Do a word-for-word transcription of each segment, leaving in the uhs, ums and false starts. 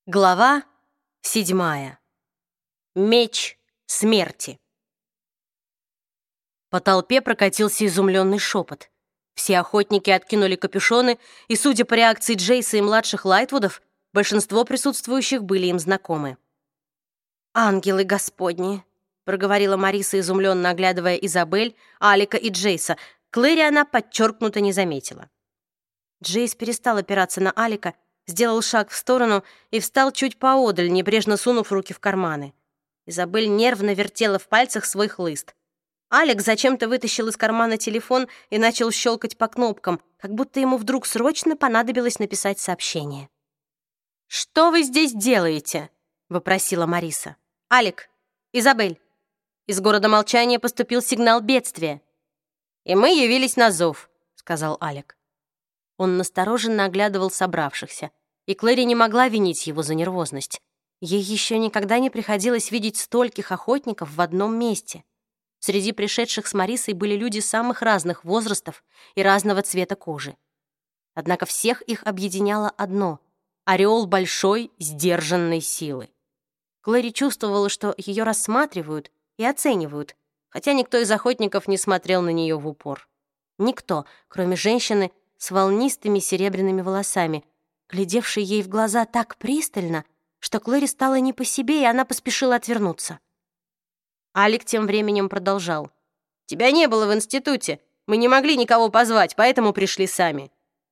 Глава седьмая. Меч смерти. По толпе прокатился изумленный шепот. Все охотники откинули капюшоны, и, судя по реакции Джейса и младших Лайтвудов, большинство присутствующих были им знакомы. «Ангелы Господни!» — проговорила Мариса, изумленно оглядывая Изабель, Алика и Джейса. Клэри она подчеркнуто не заметила. Джейс перестал опираться на Алика, сделал шаг в сторону и встал чуть поодаль, небрежно сунув руки в карманы. Изабель нервно вертела в пальцах свой хлыст. Алик зачем-то вытащил из кармана телефон и начал щелкать по кнопкам, как будто ему вдруг срочно понадобилось написать сообщение. «Что вы здесь делаете?» — вопросила Мариса. «Алик, Изабель, из города молчания поступил сигнал бедствия. И мы явились на зов», — сказал Алик. Он настороженно оглядывал собравшихся, и Клэри не могла винить его за нервозность. Ей еще никогда не приходилось видеть стольких охотников в одном месте. Среди пришедших с Марисой были люди самых разных возрастов и разного цвета кожи. Однако всех их объединяло одно — ореол большой, сдержанной силы. Клэри чувствовала, что ее рассматривают и оценивают, хотя никто из охотников не смотрел на нее в упор. Никто, кроме женщины с волнистыми серебряными волосами, глядевшей ей в глаза так пристально, что Клэри стало не по себе, и она поспешила отвернуться. Алик тем временем продолжал. «Тебя не было в институте. Мы не могли никого позвать, поэтому пришли сами».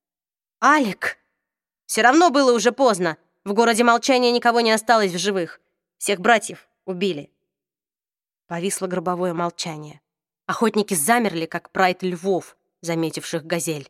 «Алик!» «Все равно было уже поздно. В городе молчания никого не осталось в живых. Всех братьев убили». Повисло гробовое молчание. Охотники замерли, как прайд львов, заметивших газель.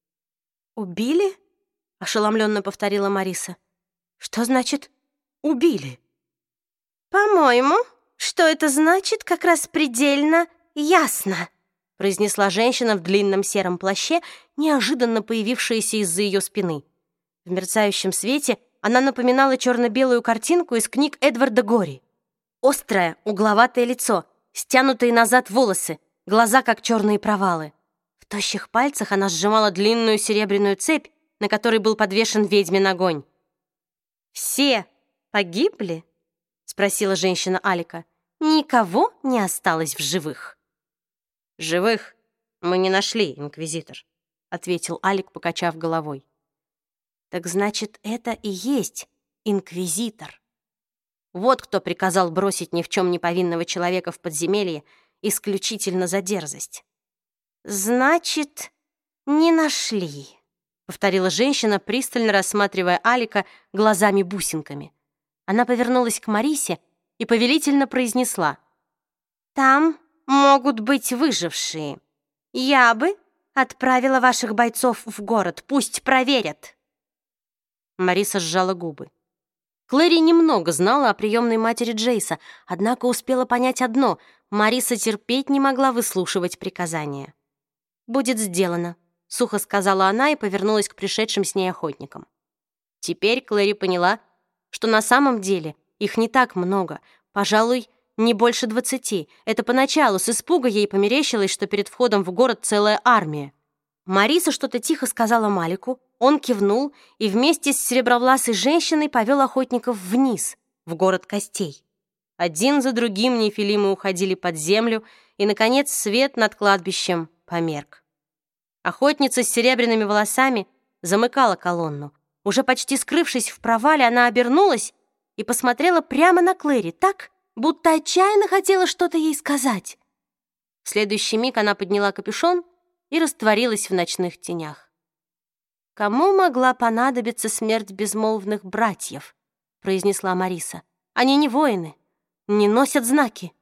«Убили?» — ошеломленно повторила Мариса. «Что значит «убили»?» «По-моему, что это значит, как раз предельно ясно», — произнесла женщина в длинном сером плаще, неожиданно появившаяся из-за ее спины. В мерцающем свете она напоминала черно-белую картинку из книг Эдварда Гори. Острое, угловатое лицо, стянутые назад волосы, глаза, как черные провалы. В тощих пальцах она сжимала длинную серебряную цепь, на которой был подвешен ведьмин огонь. «Все погибли?» — спросила женщина Алика. «Никого не осталось в живых?» «Живых мы не нашли, инквизитор», — ответил Алик, покачав головой. «Так значит, это и есть инквизитор. Вот кто приказал бросить ни в чем не повинного человека в подземелье исключительно за дерзость». «Значит, не нашли», — повторила женщина, пристально рассматривая Алика глазами-бусинками. Она повернулась к Марисе и повелительно произнесла: «Там могут быть выжившие. Я бы отправила ваших бойцов в город, пусть проверят». Мариса сжала губы. Клэри немного знала о приемной матери Джейса, однако успела понять одно — Мариса терпеть не могла выслушивать приказания. «Будет сделано», — сухо сказала она и повернулась к пришедшим с ней охотникам. Теперь Клэри поняла, что на самом деле их не так много, пожалуй, не больше двадцати. Это поначалу с испуга ей померещилось, что перед входом в город целая армия. Мариса что-то тихо сказала Малику, он кивнул и вместе с серебровласой женщиной повел охотников вниз, в город костей. Один за другим нефилимы уходили под землю, и, наконец, свет над кладбищем померк. Охотница с серебряными волосами замыкала колонну. Уже почти скрывшись в провале, она обернулась и посмотрела прямо на Клэри так, будто отчаянно хотела что-то ей сказать. В следующий миг она подняла капюшон и растворилась в ночных тенях. «Кому могла понадобиться смерть безмолвных братьев?» — произнесла Мариса. «Они не воины, не носят знаки».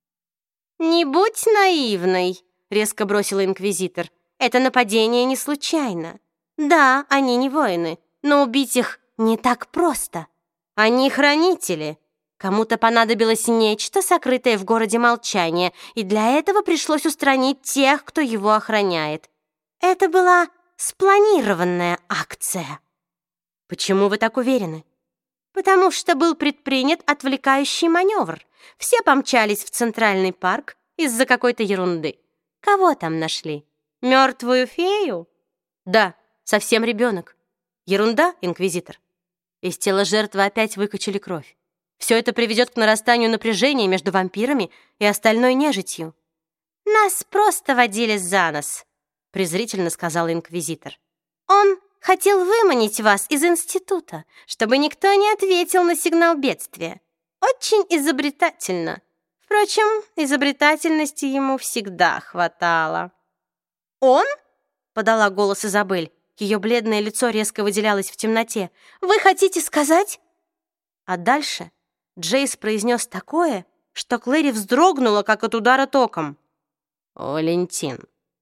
«Не будь наивной», — резко бросила инквизитор. «Это нападение не случайно. Да, они не воины, но убить их не так просто. Они хранители. Кому-то понадобилось нечто, сокрытое в городе молчания, и для этого пришлось устранить тех, кто его охраняет. Это была спланированная акция». «Почему вы так уверены?» «Потому что был предпринят отвлекающий маневр. Все помчались в Центральный парк из-за какой-то ерунды. Кого там нашли? Мертвую фею?» «Да, совсем ребенок. Ерунда, инквизитор?» Из тела жертвы опять выкачали кровь. Все это приведет к нарастанию напряжения между вампирами и остальной нежитью. «Нас просто водили за нос», — презрительно сказал инквизитор. «Он хотел выманить вас из института, чтобы никто не ответил на сигнал бедствия. Очень изобретательно. Впрочем, изобретательности ему всегда хватало». «Он?» — подала голос Изабель. Ее бледное лицо резко выделялось в темноте. «Вы хотите сказать?» А дальше Джейс произнес такое, что Клэри вздрогнула, как от удара током. «Валентин.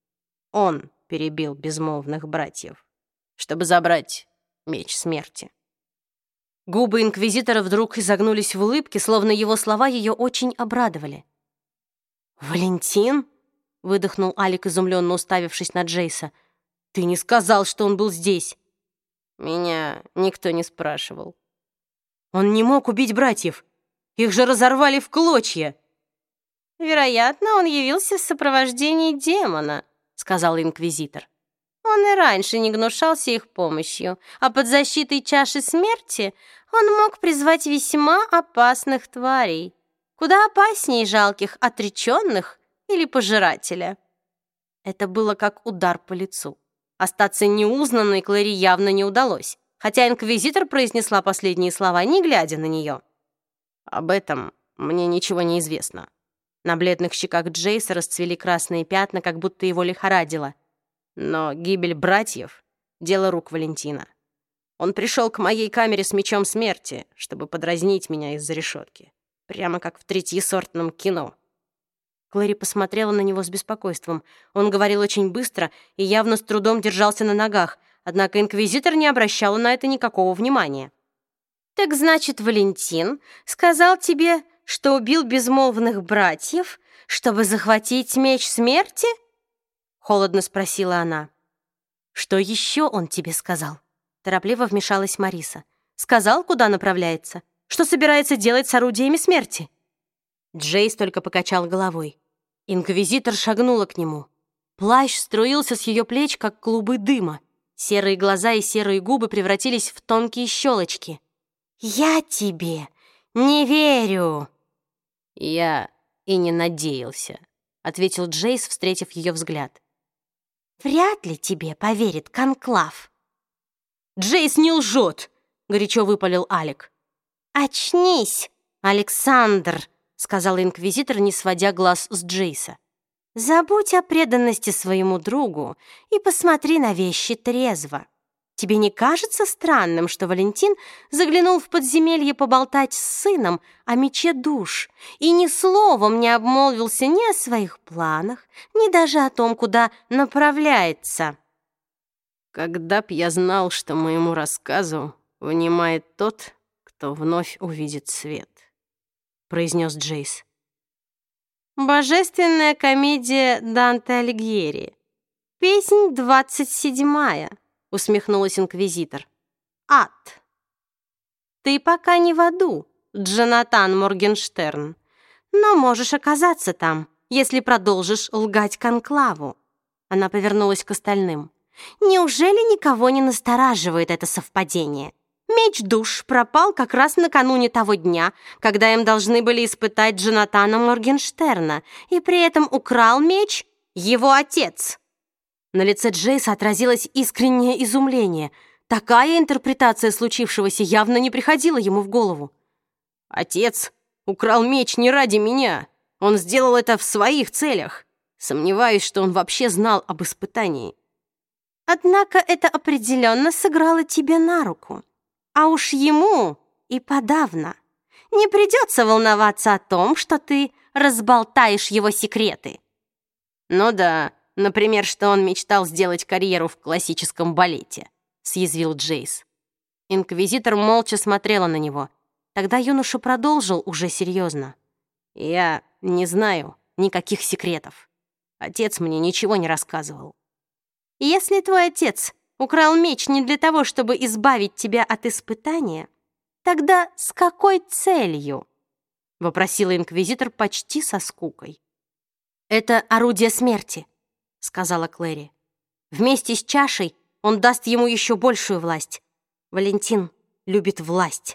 Он перебил безмолвных братьев, чтобы забрать меч смерти». Губы инквизитора вдруг изогнулись в улыбке, словно его слова ее очень обрадовали. «Валентин?» — выдохнул Алик, изумленно уставившись на Джейса. «Ты не сказал, что он был здесь?» «Меня никто не спрашивал». «Он не мог убить братьев. Их же разорвали в клочья». «Вероятно, он явился в сопровождении демона», — сказал инквизитор. «Он и раньше не гнушался их помощью, а под защитой чаши смерти он мог призвать весьма опасных тварей, куда опаснее жалких отреченных или пожирателя». Это было как удар по лицу. Остаться неузнанной Клэри явно не удалось, хотя инквизитор произнесла последние слова, не глядя на нее. «Об этом мне ничего не известно». На бледных щеках Джейса расцвели красные пятна, как будто его лихорадило. Но гибель братьев — дело рук Валентина. Он пришел к моей камере с мечом смерти, чтобы подразнить меня из-за решетки. Прямо как в третьесортном кино. Клэри посмотрела на него с беспокойством. Он говорил очень быстро и явно с трудом держался на ногах, однако инквизитор не обращала на это никакого внимания. «Так значит, Валентин сказал тебе, что убил безмолвных братьев, чтобы захватить меч смерти?» — холодно спросила она. «Что еще он тебе сказал?» — торопливо вмешалась Мариса. «Сказал, куда направляется? Что собирается делать с орудиями смерти?» Джейс только покачал головой. Инквизитор шагнула к нему. Плащ струился с ее плеч, как клубы дыма. Серые глаза и серые губы превратились в тонкие щелочки. «Я тебе не верю!» «Я и не надеялся», — ответил Джейс, встретив ее взгляд. «Вряд ли тебе поверит конклав». «Джейс не лжет!» — горячо выпалил Алик. «Очнись, Александр!» — сказал инквизитор, не сводя глаз с Джейса. «Забудь о преданности своему другу и посмотри на вещи трезво. Тебе не кажется странным, что Валентин заглянул в подземелье поболтать с сыном о мече душ и ни словом не обмолвился ни о своих планах, ни даже о том, куда направляется?» «Когда б я знал, что моему рассказу внимает тот, кто вновь увидит свет», — произнес Джейс. «Божественная комедия Данте Алигьери. Песнь двадцать седьмая», — усмехнулась инквизитор. «Ад. Ты пока не в аду, Джонатан Моргенштерн, но можешь оказаться там, если продолжишь лгать конклаву». Она повернулась к остальным. «Неужели никого не настораживает это совпадение? Меч душ пропал как раз накануне того дня, когда им должны были испытать Джонатана Моргенштерна, и при этом украл меч его отец». На лице Джейса отразилось искреннее изумление. Такая интерпретация случившегося явно не приходила ему в голову. «Отец украл меч не ради меня. Он сделал это в своих целях. Сомневаюсь, что он вообще знал об испытании». «Однако это определенно сыграло тебе на руку. А уж ему и подавно. Не придется волноваться о том, что ты разболтаешь его секреты». «Ну да, например, что он мечтал сделать карьеру в классическом балете», — съязвил Джейс. Инквизитор молча смотрела на него. Тогда юноша продолжил уже серьезно. «Я не знаю никаких секретов. Отец мне ничего не рассказывал». «Если твой отец украл меч не для того, чтобы избавить тебя от испытания, тогда с какой целью?» — вопросила инквизитор почти со скукой. «Это орудие смерти», — сказала Клэри. «Вместе с чашей он даст ему еще большую власть. Валентин, любит власть.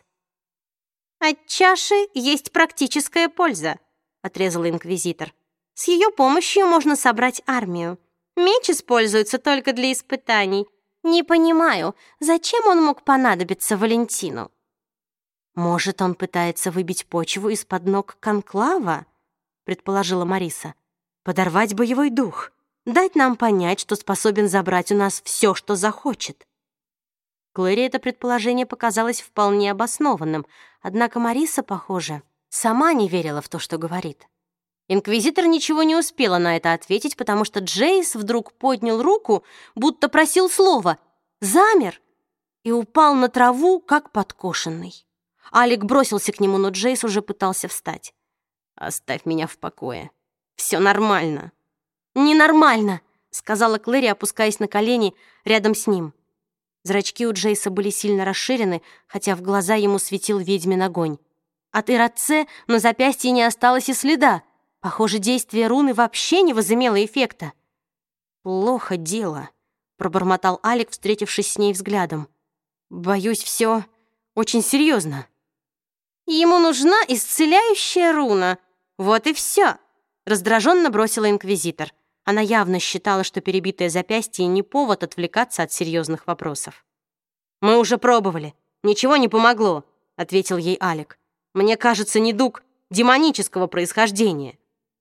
«От чаши есть практическая польза», — отрезал инквизитор. «С ее помощью можно собрать армию. Меч используется только для испытаний. Не понимаю, зачем он мог понадобиться Валентину?» «Может, он пытается выбить почву из-под ног конклава?» — предположила Мариса. «Подорвать боевой дух, дать нам понять, что способен забрать у нас все, что захочет». Клэри это предположение показалось вполне обоснованным, однако Мариса, похоже, сама не верила в то, что говорит. Инквизитор ничего не успела на это ответить, потому что Джейс вдруг поднял руку, будто просил слова, замер и упал на траву, как подкошенный. Алик бросился к нему, но Джейс уже пытался встать. «Оставь меня в покое. Все нормально». «Ненормально», — сказала Клэри, опускаясь на колени рядом с ним. Зрачки у Джейса были сильно расширены, хотя в глаза ему светил ведьмин огонь. От Ирацэ на запястье не осталось и следа. Похоже, действие руны вообще не возымело эффекта. «Плохо дело», — пробормотал Алик, встретившись с ней взглядом. «Боюсь, все очень серьезно». «Ему нужна исцеляющая руна. Вот и все», — раздраженно бросила инквизитор. Она явно считала, что перебитое запястье не повод отвлекаться от серьезных вопросов. «Мы уже пробовали. Ничего не помогло», — ответил ей Алик. «Мне кажется, недуг демонического происхождения».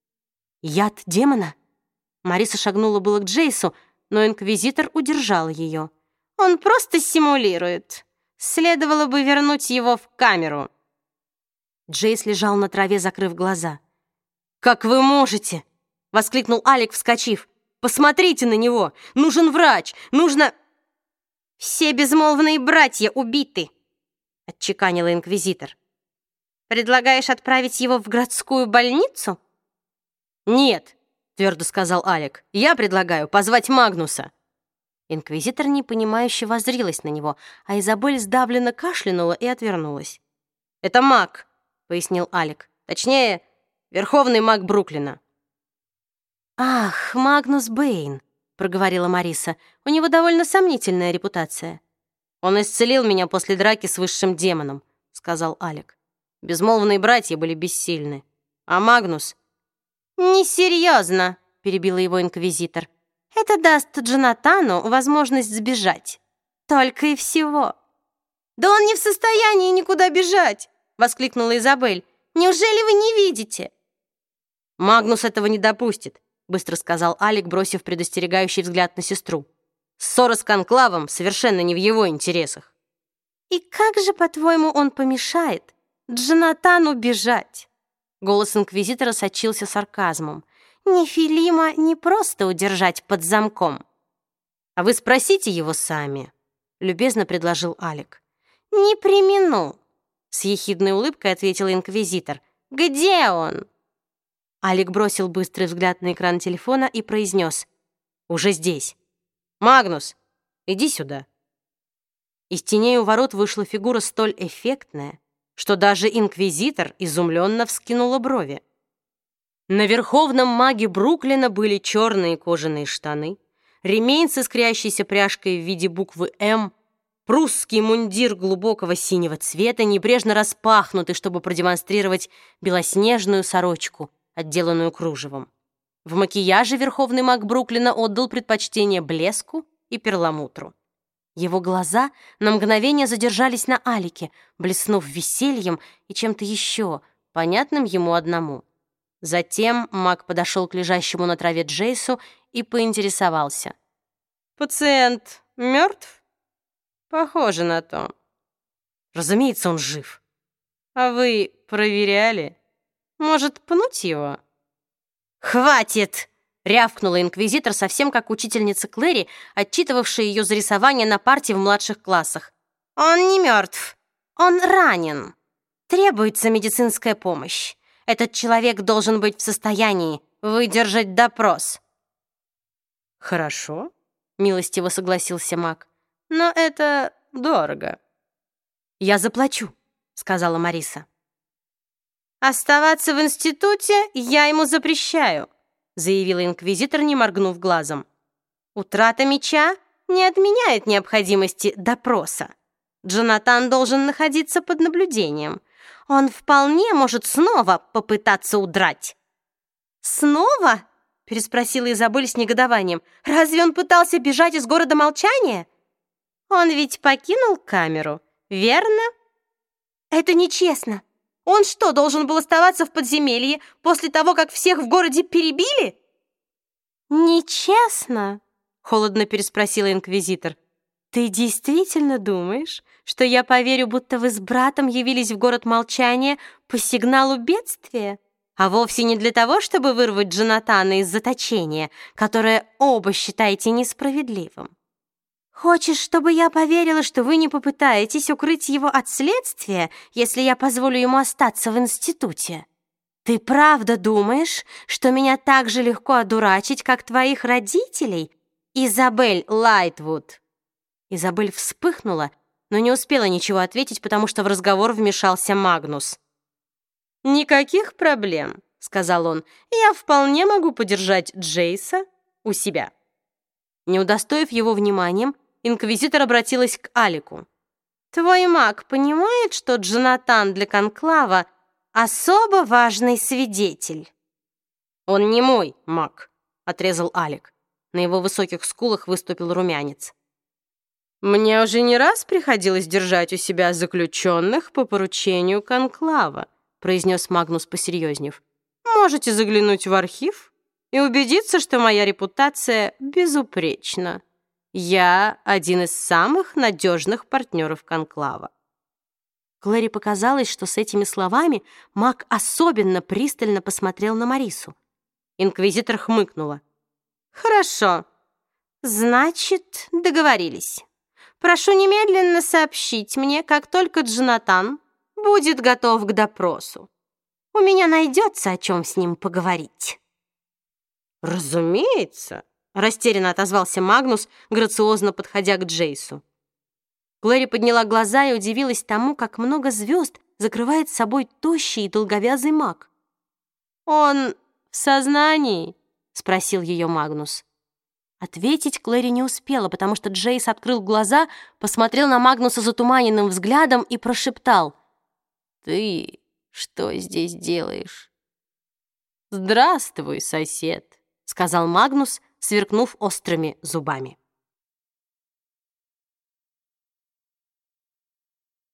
«Яд демона?» Мариса шагнула было к Джейсу, но инквизитор удержал ее. «Он просто симулирует. Следовало бы вернуть его в камеру». Джейс лежал на траве, закрыв глаза. «Как вы можете?» — воскликнул Алик, вскочив. «Посмотрите на него! Нужен врач! Нужно...» «Все безмолвные братья убиты», — отчеканила инквизитор. «Предлагаешь отправить его в городскую больницу?» «Нет», — твердо сказал Алик. «Я предлагаю позвать Магнуса». Инквизитор непонимающе воззрилась на него, а Изабель сдавленно кашлянула и отвернулась. «Это маг», — пояснил Алик. «Точнее, верховный маг Бруклина». «Ах, Магнус Бэйн», — проговорила Мариса. «У него довольно сомнительная репутация». «Он исцелил меня после драки с высшим демоном», — сказал Алик. «Безмолвные братья были бессильны. А Магнус...» «Несерьезно», — перебила его инквизитор. «Это даст Джонатану возможность сбежать. Только и всего». «Да он не в состоянии никуда бежать!» — воскликнула Изабель. «Неужели вы не видите?» «Магнус этого не допустит», — быстро сказал Алик, бросив предостерегающий взгляд на сестру. «Ссора с конклавом совершенно не в его интересах». «И как же, по-твоему, он помешает Джонатану бежать?» Голос инквизитора сочился сарказмом. «Нефилима не просто удержать под замком». «А вы спросите его сами», — любезно предложил Алик. «Не премину», — с ехидной улыбкой ответил инквизитор. «Где он?» Алик бросил быстрый взгляд на экран телефона и произнес. «Уже здесь. Магнус, иди сюда». Из теней у ворот вышла фигура столь эффектная, что даже инквизитор изумленно вскинула брови. На верховном маге Бруклина были черные кожаные штаны, ремень с искрящейся пряжкой в виде буквы «М», прусский мундир глубокого синего цвета, небрежно распахнутый, чтобы продемонстрировать белоснежную сорочку, отделанную кружевом. В макияже верховный маг Бруклина отдал предпочтение блеску и перламутру. Его глаза на мгновение задержались на Алике, блеснув весельем и чем-то еще, понятным ему одному. Затем маг подошел к лежащему на траве Джейсу и поинтересовался. «Пациент мертв?» «Похоже на то». «Разумеется, он жив». «А вы проверяли? Может, пнуть его?» «Хватит!» — рявкнула инквизитор, совсем как учительница Клэри, отчитывавшая ее за рисование на парте в младших классах. «Он не мертв. Он ранен. Требуется медицинская помощь. Этот человек должен быть в состоянии выдержать допрос». «Хорошо», — милостиво согласился маг. «Но это дорого». «Я заплачу», — сказала Мариса. «Оставаться в институте я ему запрещаю», — заявила инквизитор, не моргнув глазом. «Утрата меча не отменяет необходимости допроса. Джонатан должен находиться под наблюдением. Он вполне может снова попытаться удрать». «Снова?» — переспросила Изабель с негодованием. «Разве он пытался бежать из города молчания? Он ведь покинул камеру, верно?» «Это нечестно. Он что, должен был оставаться в подземелье после того, как всех в городе перебили?» «Нечестно?» — холодно переспросила инквизитор. «Ты действительно думаешь, что я поверю, будто вы с братом явились в город молчания по сигналу бедствия, а вовсе не для того, чтобы вырвать Джонатана из заточения, которое оба считаете несправедливым? Хочешь, чтобы я поверила, что вы не попытаетесь укрыть его от следствия, если я позволю ему остаться в институте? Ты правда думаешь, что меня так же легко одурачить, как твоих родителей, Изабель Лайтвуд?» Изабель вспыхнула, но не успела ничего ответить, потому что в разговор вмешался Магнус. «Никаких проблем», — сказал он. «Я вполне могу подержать Джейса у себя». Не удостоив его вниманием, инквизитор обратилась к Алику. «Твой маг понимает, что Джонатан для конклава особо важный свидетель?» «Он не мой маг», — отрезал Алик. На его высоких скулах выступил румянец. «Мне уже не раз приходилось держать у себя заключенных по поручению конклава», произнес Магнус, посерьезнев. «Можете заглянуть в архив и убедиться, что моя репутация безупречна. Я один из самых надежных партнеров конклава». Клэри показалось, что с этими словами маг особенно пристально посмотрел на Марису. Инквизитор хмыкнула. «Хорошо. Значит, договорились. Прошу немедленно сообщить мне, как только Джонатан будет готов к допросу. У меня найдется о чем с ним поговорить». «Разумеется», — растерянно отозвался Магнус, грациозно подходя к Джейсу. Клэри подняла глаза и удивилась тому, как много звезд закрывает собой тощий и долговязый маг. «Он в сознании?» — спросил ее Магнус. Ответить Клэри не успела, потому что Джейс открыл глаза, посмотрел на Магнуса затуманенным взглядом и прошептал: «Ты что здесь делаешь?» «Здравствуй, сосед», — сказал Магнус, сверкнув острыми зубами.